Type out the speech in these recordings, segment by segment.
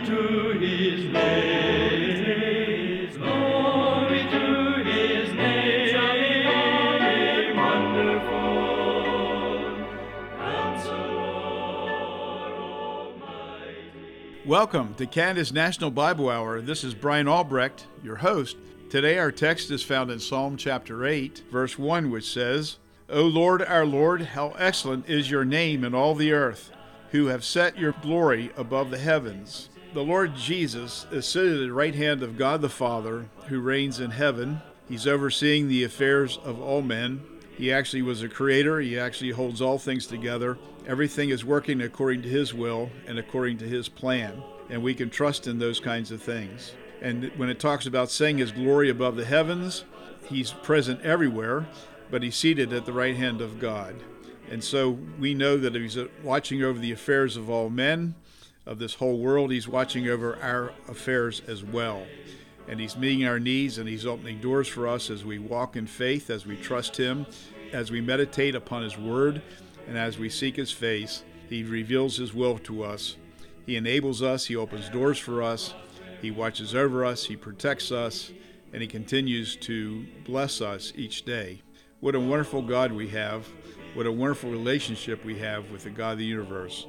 to his name. Glory to his name. Wonderful Counselor Almighty. Welcome to Canada's National Bible Hour. This is Brian Albrecht, your host. Today our text is found in Psalm chapter 8, verse 1, which says, O Lord, our Lord, how excellent is your name in all the earth, who have set your glory above the heavens. The Lord Jesus is seated at the right hand of God the Father, who reigns in heaven. He's overseeing the affairs of all men. He actually was a creator. He actually holds all things together. Everything is working according to his will and according to his plan, and we can trust in those kinds of things. And when it talks about setting his glory above the heavens, he's present everywhere, but he's seated at the right hand of God. And so we know that he's watching over the affairs of all men, of this whole world. He's watching over our affairs as well. And he's meeting our needs, and he's opening doors for us as we walk in faith, as we trust him, as we meditate upon his word, and as we seek his face. He reveals his will to us. He enables us. He opens doors for us. He watches over us, he protects us, and he continues to bless us each day. What a wonderful God we have. What a wonderful relationship we have with the God of the universe.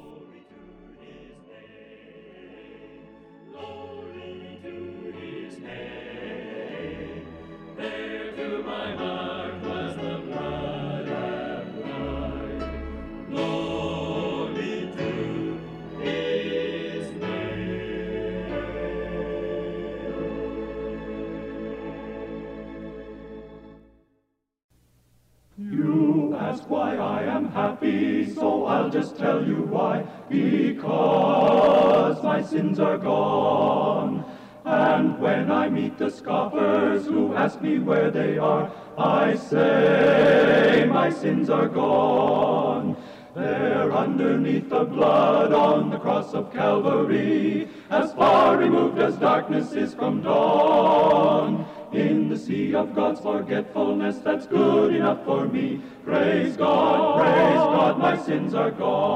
Ask why I am happy, so I'll just tell you why. Because my sins are gone. And when I meet the scoffers who ask me where they are, I say my sins are gone. They're underneath the blood on the cross of Calvary, as far removed as darkness is from dawn. In the sea of God's forgetfulness, that's good enough for me. Praise God, my sins are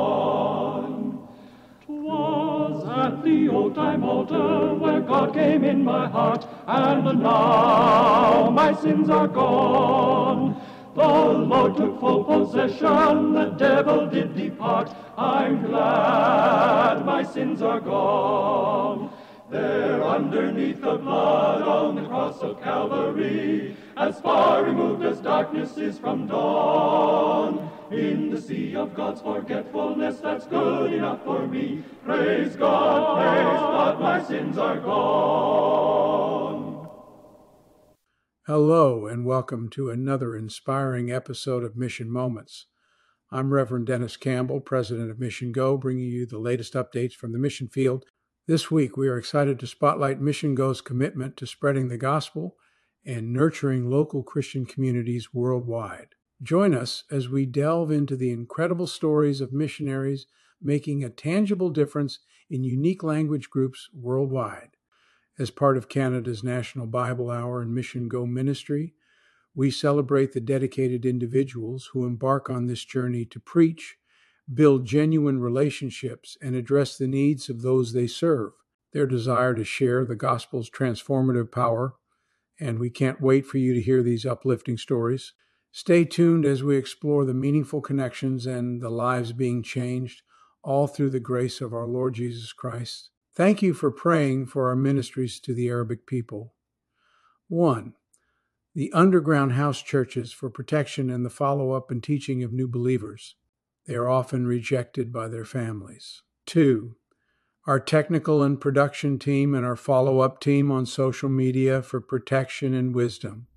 gone. 'Twas at the old-time altar where God came in my heart, and now my sins are gone. The Lord took full possession, the devil did depart. I'm glad my sins are gone. They're underneath the blood on the cross of Calvary, as far removed as darkness is from dawn. In the sea of God's forgetfulness, that's good enough for me. Praise God, my sins are gone. Hello, and welcome to another inspiring episode of Mission Moments. I'm Reverend Dennis Campbell, President of Mission Go, bringing you the latest updates from the mission field. This week, we are excited to spotlight Mission Go's commitment to spreading the gospel and nurturing local Christian communities worldwide. Join us as we delve into the incredible stories of missionaries making a tangible difference in unique language groups worldwide. As part of Canada's National Bible Hour and Mission Go ministry, we celebrate the dedicated individuals who embark on this journey to preach, build genuine relationships, and address the needs of those they serve. Their desire to share the gospel's transformative power, and we can't wait for you to hear these uplifting stories. Stay tuned as we explore the meaningful connections and the lives being changed, all through the grace of our Lord Jesus Christ. Thank you for praying for our ministries to the Arabic people. 1. The underground house churches for protection and the follow-up and teaching of new believers. They are often rejected by their families. 2. Our technical and production team and our follow-up team on social media for protection and wisdom.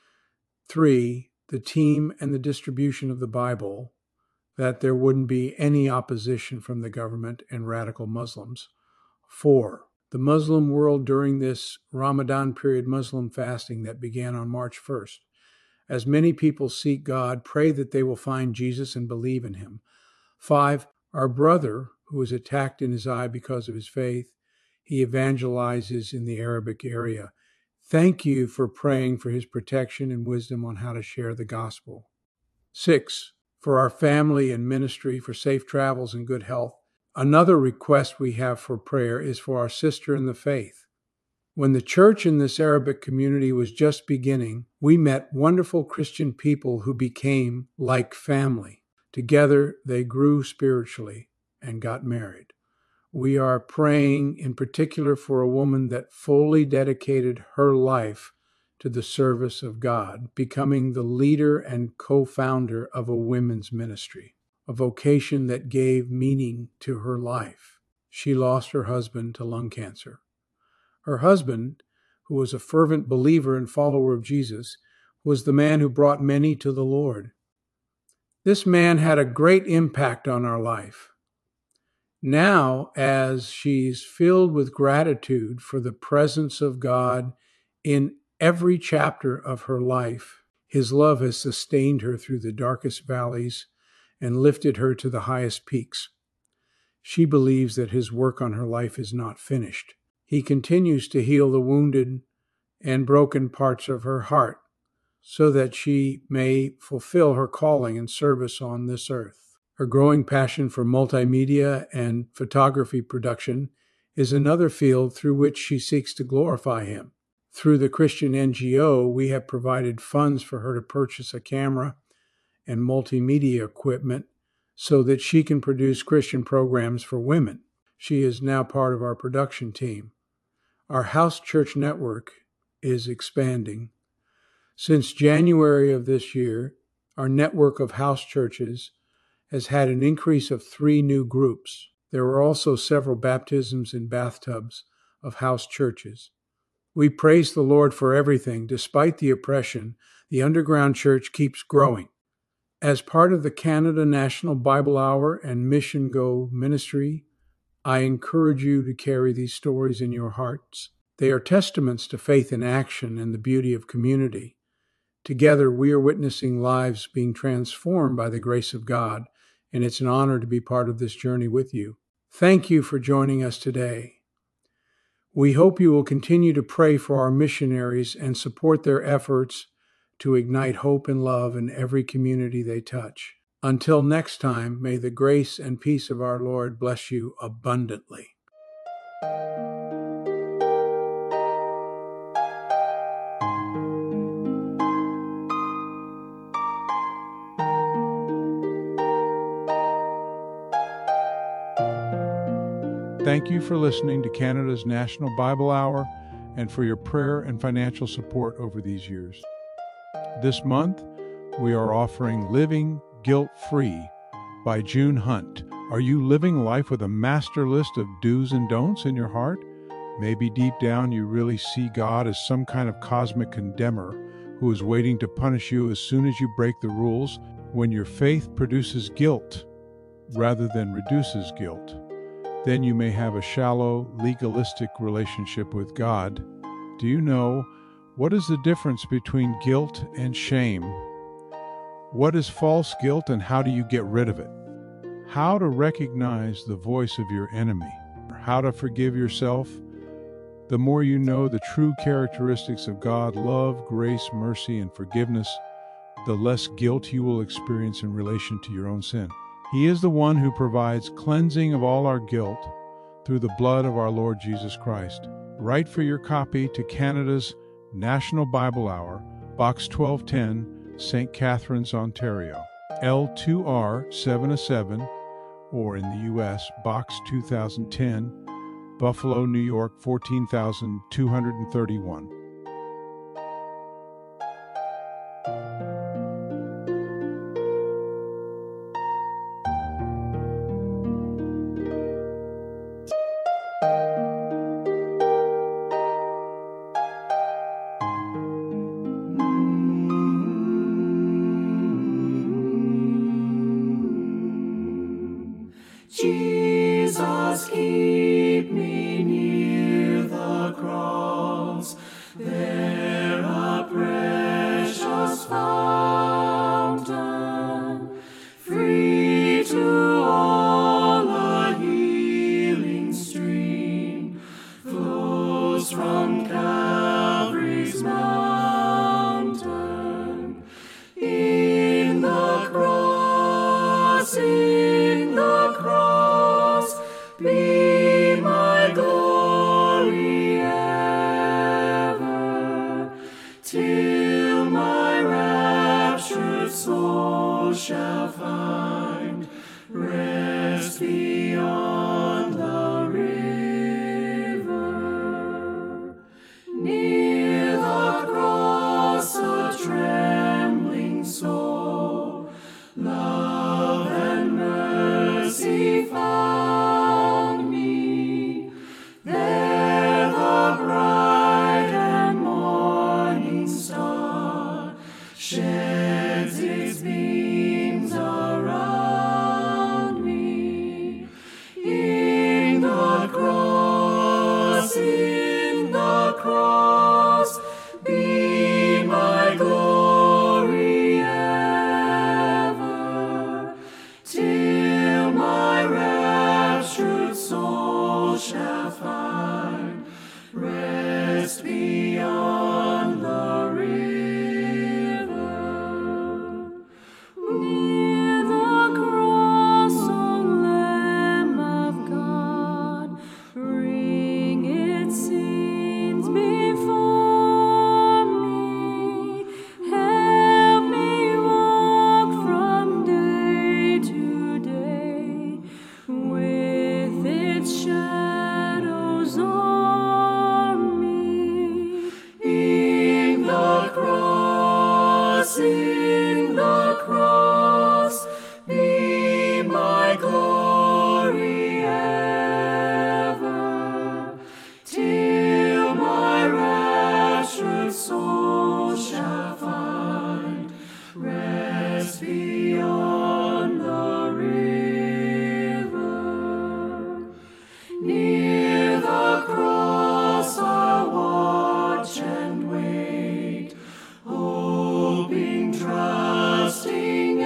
3. The team and the distribution of the Bible, that there wouldn't be any opposition from the government and radical Muslims. 4. The Muslim world during this Ramadan period Muslim fasting that began on March 1st. As many people seek God, pray that they will find Jesus and believe in him. 5. Our brother, who was attacked in his eye because of his faith, he evangelizes in the Arabic area. Thank you for praying for his protection and wisdom on how to share the gospel. 6. For our family and ministry, for safe travels and good health. Another request we have for prayer is for our sister in the faith. When the church in this Arabic community was just beginning, we met wonderful Christian people who became like family. Together, they grew spiritually and got married. We are praying in particular for a woman that fully dedicated her life to the service of God, becoming the leader and co-founder of a women's ministry, a vocation that gave meaning to her life. She lost her husband to lung cancer. Her husband, who was a fervent believer and follower of Jesus, was the man who brought many to the Lord. This man had a great impact on our life. Now, as she's filled with gratitude for the presence of God in every chapter of her life, His love has sustained her through the darkest valleys and lifted her to the highest peaks. She believes that His work on her life is not finished. He continues to heal the wounded and broken parts of her heart so that she may fulfill her calling and service on this earth. Her growing passion for multimedia and photography production is another field through which she seeks to glorify Him. Through the Christian NGO, we have provided funds for her to purchase a camera and multimedia equipment so that she can produce Christian programs for women. She is now part of our production team. Our house church network is expanding. Since January of this year, our network of house churches has had an increase of 3 new groups. There were also several baptisms in bathtubs of house churches. We praise the Lord for everything. Despite the oppression, the underground church keeps growing. As part of the Canada National Bible Hour and Mission Go ministry, I encourage you to carry these stories in your hearts. They are testaments to faith in action and the beauty of community. Together, we are witnessing lives being transformed by the grace of God, and it's an honor to be part of this journey with you. Thank you for joining us today. We hope you will continue to pray for our missionaries and support their efforts to ignite hope and love in every community they touch. Until next time, may the grace and peace of our Lord bless you abundantly. Thank you for listening to Canada's National Bible Hour and for your prayer and financial support over these years. This month, we are offering Living Guilt-Free by June Hunt. Are you living life with a master list of do's and don'ts in your heart? Maybe deep down you really see God as some kind of cosmic condemner who is waiting to punish you as soon as you break the rules. When your faith produces guilt rather than reduces guilt, then you may have a shallow, legalistic relationship with God. Do you know what is the difference between guilt and shame? What is false guilt and how do you get rid of it? How to recognize the voice of your enemy? How to forgive yourself? The more you know the true characteristics of God, love, grace, mercy, and forgiveness, the less guilt you will experience in relation to your own sin. He is the one who provides cleansing of all our guilt through the blood of our Lord Jesus Christ. Write for your copy to Canada's National Bible Hour, Box 1210, St. Catharines, Ontario, L2R 707, or in the U.S., Box 2010, Buffalo, New York 14231. Jesus, keep me near the cross, there a precious fountain, free to all a healing stream, flows from Calvary's mountain. In the cross, rest beyond the river, near the cross a trembling soul, love and mercy found me. There the bright and morning star sheds its beams around me. In the cross, be my glory ever, till my raptured soul shall find rest beyond the river. Near the cross, O Lamb of God, bring its sins before me. Help me walk from day to day with its shadows on me. In the cross, be my glory ever, till my raptured soul shall find rest beyond the river. Near the cross I'll watch and wait, hoping, trusting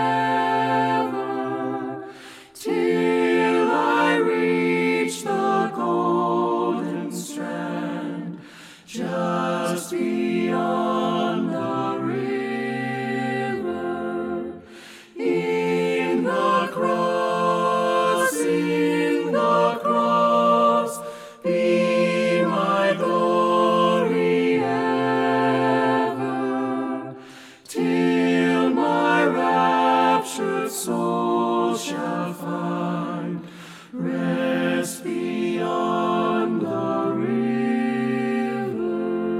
ever, till I reach the golden strand, just beyond the river. In the cross, be my glory ever, till my raptured soul shall find rest beyond the river.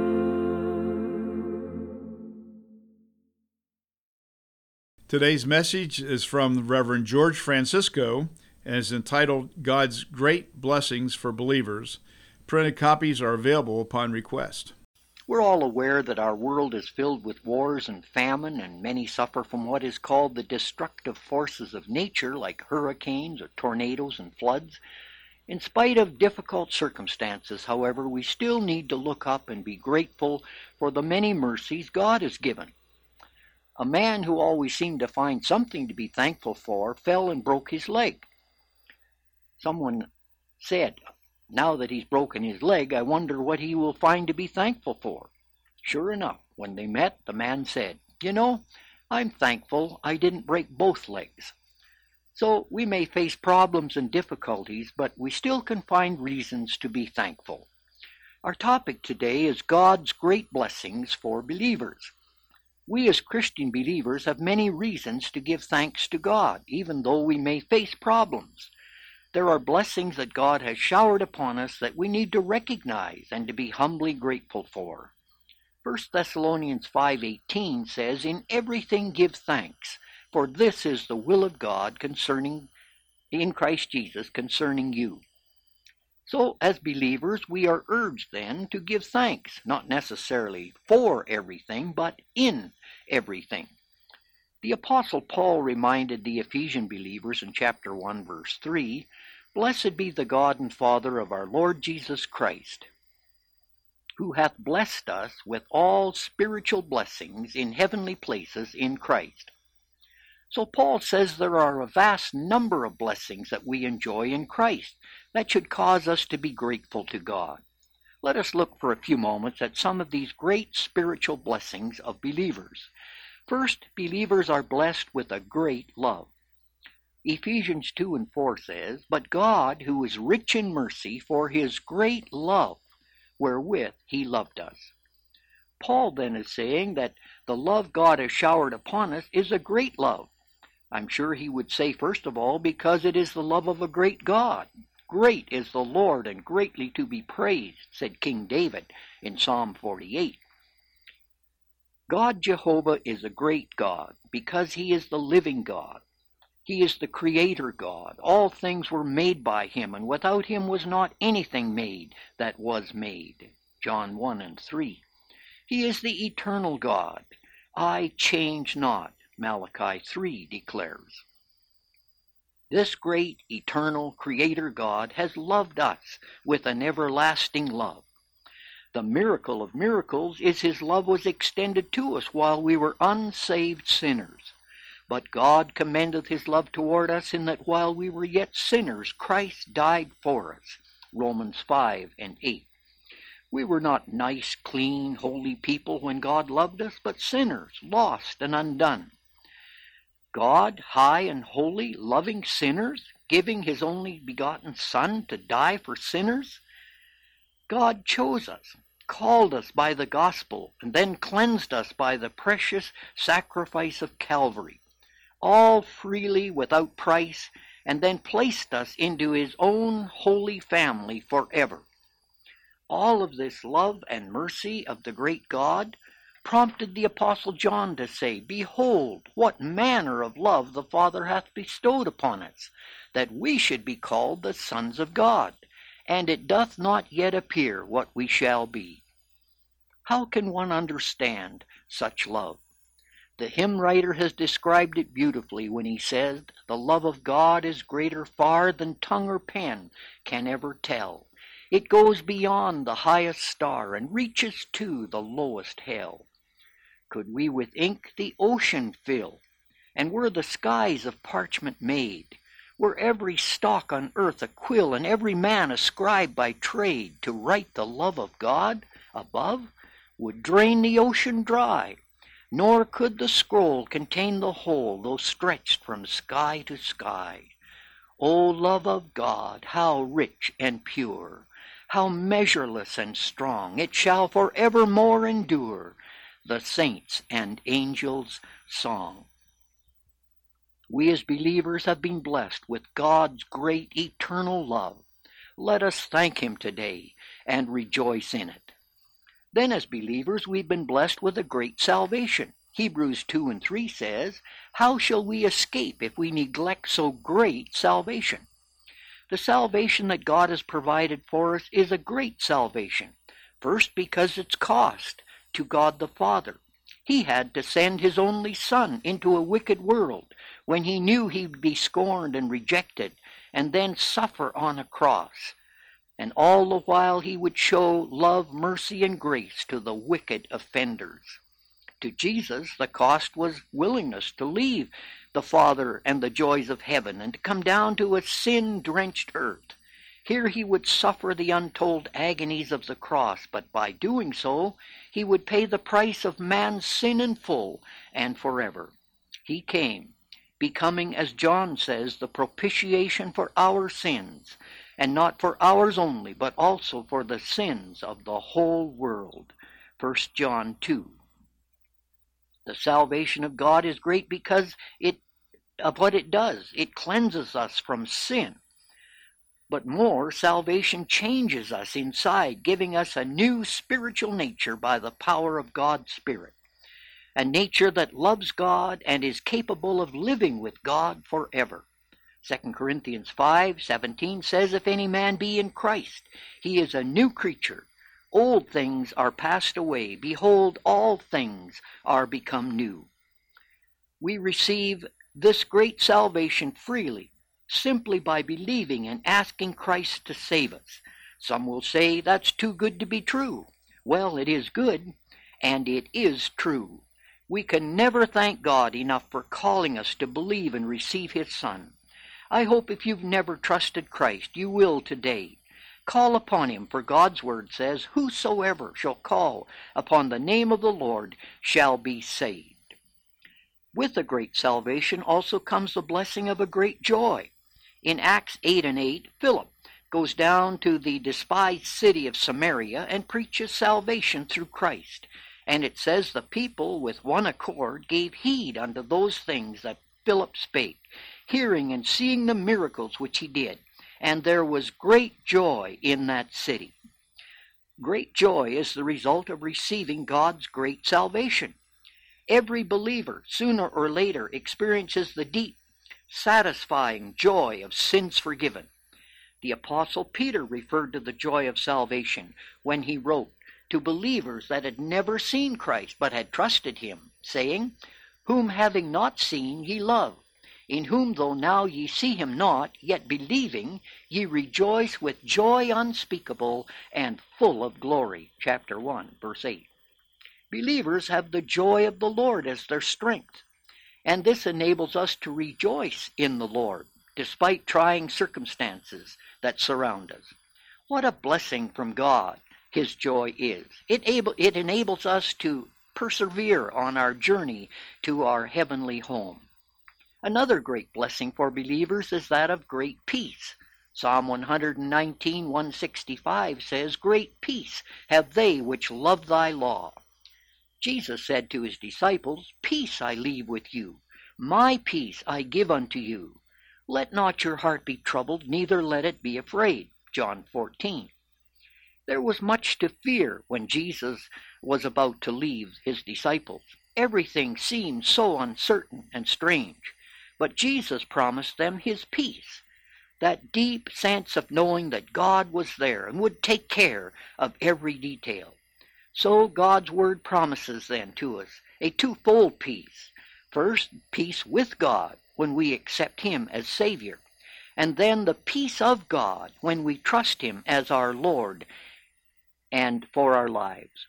Today's message is from Reverend George Francisco and is entitled God's Great Blessings for Believers. Printed copies are available upon request. We're all aware that our world is filled with wars and famine, and many suffer from what is called the destructive forces of nature, like hurricanes or tornadoes and floods. In spite of difficult circumstances, however, we still need to look up and be grateful for the many mercies God has given. A man who always seemed to find something to be thankful for fell and broke his leg. Someone said, "Now that he's broken his leg, I wonder what he will find to be thankful for." Sure enough, when they met, the man said, "You know, I'm thankful I didn't break both legs." So we may face problems and difficulties, but we still can find reasons to be thankful. Our topic today is God's great blessings for believers. We as Christian believers have many reasons to give thanks to God, even though we may face problems. There are blessings that God has showered upon us that we need to recognize and to be humbly grateful for. 1 Thessalonians 5:18 says, "In everything give thanks, for this is the will of God in Christ Jesus concerning you." So, as believers, we are urged then to give thanks, not necessarily for everything, but in everything. The Apostle Paul reminded the Ephesian believers in chapter 1, verse 3, "Blessed be the God and Father of our Lord Jesus Christ, who hath blessed us with all spiritual blessings in heavenly places in Christ." So Paul says there are a vast number of blessings that we enjoy in Christ that should cause us to be grateful to God. Let us look for a few moments at some of these great spiritual blessings of believers. First, believers are blessed with a great love. Ephesians 2 and 4 says, "But God, who is rich in mercy, for his great love, wherewith he loved us." Paul then is saying that the love God has showered upon us is a great love. I'm sure he would say, first of all, because it is the love of a great God. Great is the Lord, and greatly to be praised, said King David in Psalm 48. God Jehovah is a great God because he is the living God. He is the creator God. All things were made by him, and without him was not anything made that was made. John 1:3. He is the eternal God. I change not, Malachi 3 declares. This great, eternal creator God has loved us with an everlasting love. The miracle of miracles is his love was extended to us while we were unsaved sinners. But God commendeth his love toward us in that while we were yet sinners, Christ died for us. Romans 5:8. We were not nice, clean, holy people when God loved us, but sinners, lost and undone. God, high and holy, loving sinners, giving his only begotten Son to die for sinners. God chose us, called us by the gospel, and then cleansed us by the precious sacrifice of Calvary, all freely without price, and then placed us into his own holy family forever. All of this love and mercy of the great God prompted the Apostle John to say, Behold, what manner of love the Father hath bestowed upon us, that we should be called the sons of God, and it doth not yet appear what we shall be. How can one understand such love? The hymn writer has described it beautifully when he says, The love of God is greater far than tongue or pen can ever tell. It goes beyond the highest star and reaches to the lowest hell. Could we with ink the ocean fill, and were the skies of parchment made, were every stalk on earth a quill, and every man a scribe by trade, to write the love of God above, would drain the ocean dry, nor could the scroll contain the whole, though stretched from sky to sky. O love of God, how rich and pure, how measureless and strong, it shall forevermore endure, the saints' and angels' song. We as believers have been blessed with God's great eternal love. Let us thank him today and rejoice in it. Then as believers we've been blessed with a great salvation. Hebrews 2:3 says, How shall we escape if we neglect so great salvation? The salvation that God has provided for us is a great salvation. First, because it's cost to God the Father. He had to send his only Son into a wicked world when he knew he'd be scorned and rejected, and then suffer on a cross. And all the while he would show love, mercy, and grace to the wicked offenders. To Jesus, the cost was willingness to leave the Father and the joys of heaven and to come down to a sin-drenched earth. Here he would suffer the untold agonies of the cross, but by doing so, he would pay the price of man's sin in full and forever. He came, becoming, as John says, the propitiation for our sins, and not for ours only, but also for the sins of the whole world. 1 John 2. The salvation of God is great because of what it does. It cleanses us from sin. But more, salvation changes us inside, giving us a new spiritual nature by the power of God's Spirit. A nature that loves God and is capable of living with God forever. 2 Corinthians 5:17 says, If any man be in Christ, he is a new creature. Old things are passed away. Behold, all things are become new. We receive this great salvation freely, simply by believing and asking Christ to save us. Some will say that's too good to be true. Well, it is good, and it is true. We can never thank God enough for calling us to believe and receive his Son. I hope if you've never trusted Christ, you will today. Call upon him, for God's word says, Whosoever shall call upon the name of the Lord shall be saved. With a great salvation also comes the blessing of a great joy. In Acts 8:8, Philip goes down to the despised city of Samaria and preaches salvation through Christ. And it says the people with one accord gave heed unto those things that Philip spake, hearing and seeing the miracles which he did. And there was great joy in that city. Great joy is the result of receiving God's great salvation. Every believer, sooner or later, experiences the deep, satisfying joy of sins forgiven. The Apostle Peter referred to the joy of salvation when he wrote to believers that had never seen Christ but had trusted him, saying, "Whom having not seen ye love, in whom though now ye see him not, yet believing, ye rejoice with joy unspeakable and full of glory." Chapter 1, verse 8. Believers have the joy of the Lord as their strength, and this enables us to rejoice in the Lord, despite trying circumstances that surround us. What a blessing from God His joy is. It enables us to persevere on our journey to our heavenly home. Another great blessing for believers is that of great peace. Psalm 119, 165 says, "Great peace have they which love thy law." Jesus said to his disciples, "Peace I leave with you, my peace I give unto you. Let not your heart be troubled, neither let it be afraid." John 14. There was much to fear when Jesus was about to leave his disciples. Everything seemed so uncertain and strange. But Jesus promised them his peace, that deep sense of knowing that God was there and would take care of every detail. So God's word promises then to us a twofold peace. First, peace with God when we accept him as Savior, and then the peace of God when we trust him as our Lord and for our lives.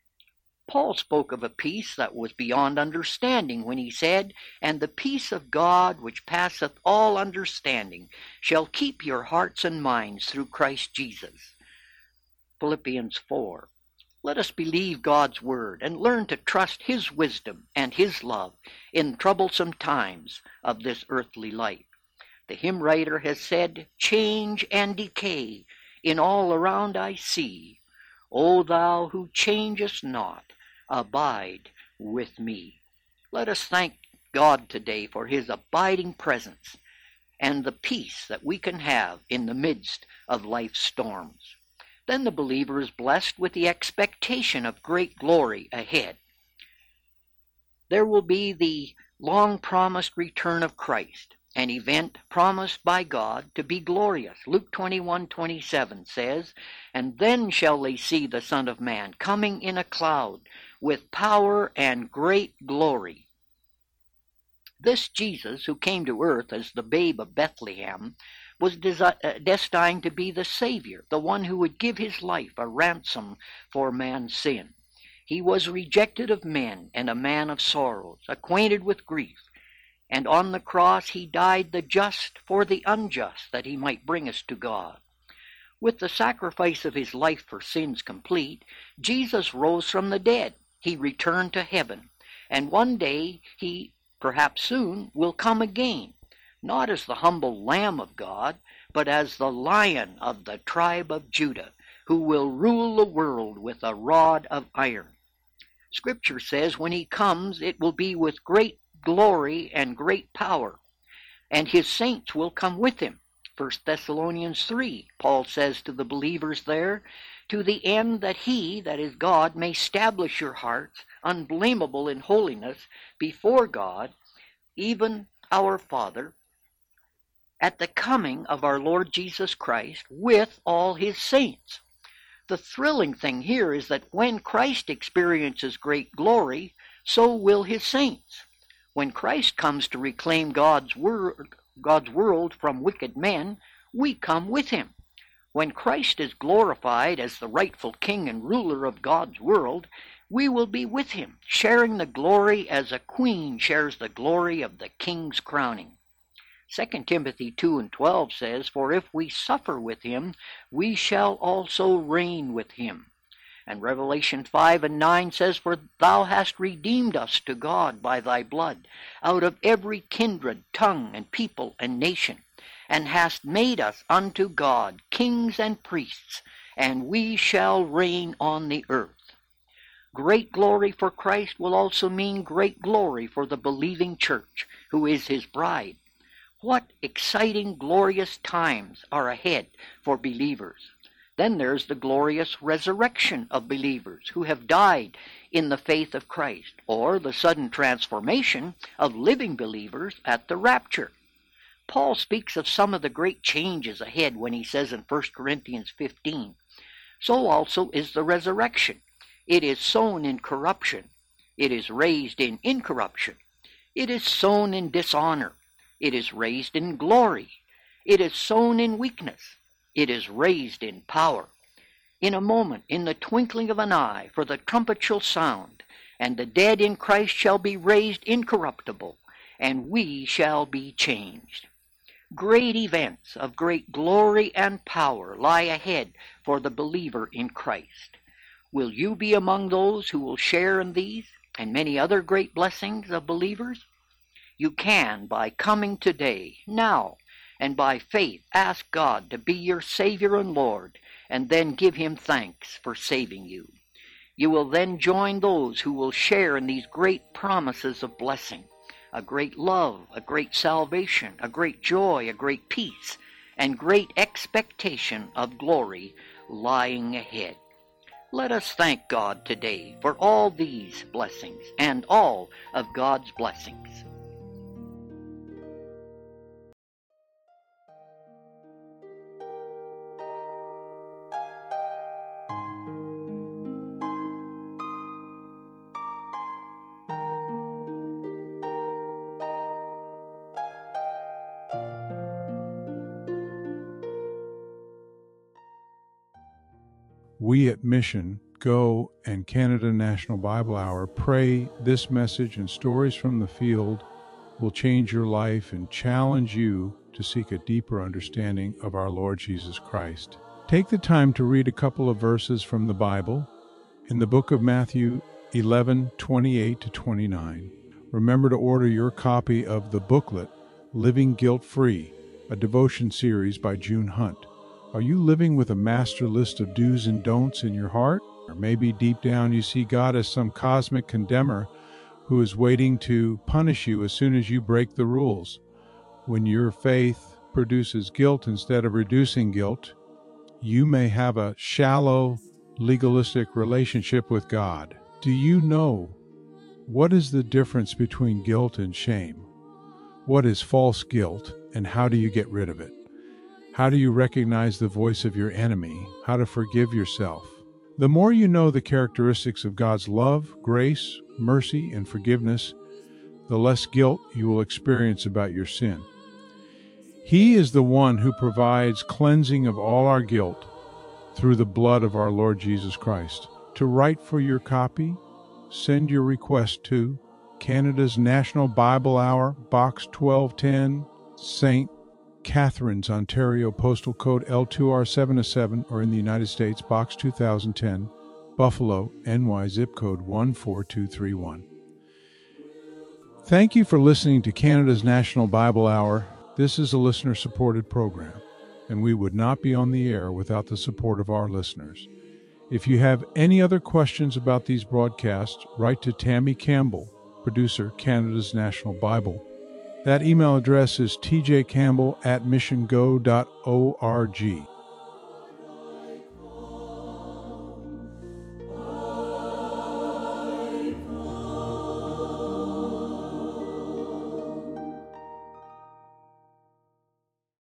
Paul spoke of a peace that was beyond understanding when he said, "And the peace of God, which passeth all understanding, shall keep your hearts and minds through Christ Jesus." Philippians 4. Let us believe God's word and learn to trust his wisdom and his love in troublesome times of this earthly life. The hymn writer has said, "Change and decay in all around I see. O thou who changest not, abide with me." Let us thank God today for his abiding presence and the peace that we can have in the midst of life's storms. Then the believer is blessed with the expectation of great glory ahead. There will be the long-promised return of Christ, an event promised by God to be glorious. Luke 21:27 says, "And then shall they see the Son of Man coming in a cloud with power and great glory." This Jesus, who came to earth as the babe of Bethlehem, was destined to be the Savior, the one who would give his life a ransom for man's sin. He was rejected of men and a man of sorrows, acquainted with grief, and on the cross he died the just for the unjust, that he might bring us to God. With the sacrifice of his life for sins complete, Jesus rose from the dead. He returned to heaven, and one day he, perhaps soon, will come again, not as the humble Lamb of God, but as the Lion of the tribe of Judah, who will rule the world with a rod of iron. Scripture says when he comes, it will be with great glory and great power, and his saints will come with him. 1 Thessalonians 3, Paul says to the believers there, "To the end that he, that is God, may establish your hearts unblameable in holiness before God, even our Father, at the coming of our Lord Jesus Christ with all his saints." The thrilling thing here is that when Christ experiences great glory, so will his saints. When Christ comes to reclaim God's world from wicked men, we come with him. When Christ is glorified as the rightful king and ruler of God's world, we will be with him, sharing the glory as a queen shares the glory of the king's crowning. 2 Timothy 2:12 says, "For if we suffer with him, we shall also reign with him." And Revelation 5:9 says, "For thou hast redeemed us to God by thy blood, out of every kindred, tongue, and people, and nation, and hast made us unto God kings and priests, and we shall reign on the earth." Great glory for Christ will also mean great glory for the believing church, who is his bride. What exciting, glorious times are ahead for believers. Then there's the glorious resurrection of believers who have died in the faith of Christ, or the sudden transformation of living believers at the rapture. Paul speaks of some of the great changes ahead when he says in 1 Corinthians 15, "So also is the resurrection. It is sown in corruption. It is raised in incorruption. It is sown in dishonor. It is raised in glory. It is sown in weakness. It is raised in power. In a moment, in the twinkling of an eye, for the trumpet shall sound, and the dead in Christ shall be raised incorruptible, and we shall be changed." Great events of great glory and power lie ahead for the believer in Christ. Will you be among those who will share in these and many other great blessings of believers? You can by coming today, now, and by faith ask God to be your Savior and Lord, and then give him thanks for saving you. You will then join those who will share in these great promises of blessing, a great love, a great salvation, a great joy, a great peace, and great expectation of glory lying ahead. Let us thank God today for all these blessings and all of God's blessings. We at Mission, Go, and Canada National Bible Hour pray this message and stories from the field will change your life and challenge you to seek a deeper understanding of our Lord Jesus Christ. Take the time to read a couple of verses from the Bible in the book of Matthew 11:28-29. Remember to order your copy of the booklet, Living Guilt-Free, a devotion series by June Hunt. Are you living with a master list of do's and don'ts in your heart? Or maybe deep down you see God as some cosmic condemner who is waiting to punish you as soon as you break the rules. When your faith produces guilt instead of reducing guilt, you may have a shallow, legalistic relationship with God. Do you know what is the difference between guilt and shame? What is false guilt, and how do you get rid of it? How do you recognize the voice of your enemy? How to forgive yourself? The more you know the characteristics of God's love, grace, mercy, and forgiveness, the less guilt you will experience about your sin. He is the one who provides cleansing of all our guilt through the blood of our Lord Jesus Christ. To write for your copy, send your request to Canada's National Bible Hour, Box 1210, St. Catharines, Ontario, postal code L2R707, or in the United States, Box 2010, Buffalo, NY, zip code 14231. Thank you for listening to Canada's National Bible Hour. This is a listener-supported program, and we would not be on the air without the support of our listeners. If you have any other questions about these broadcasts, write to Tammy Campbell, producer, Canada's National Bible. That email address is tjcampbell@missiongo.org.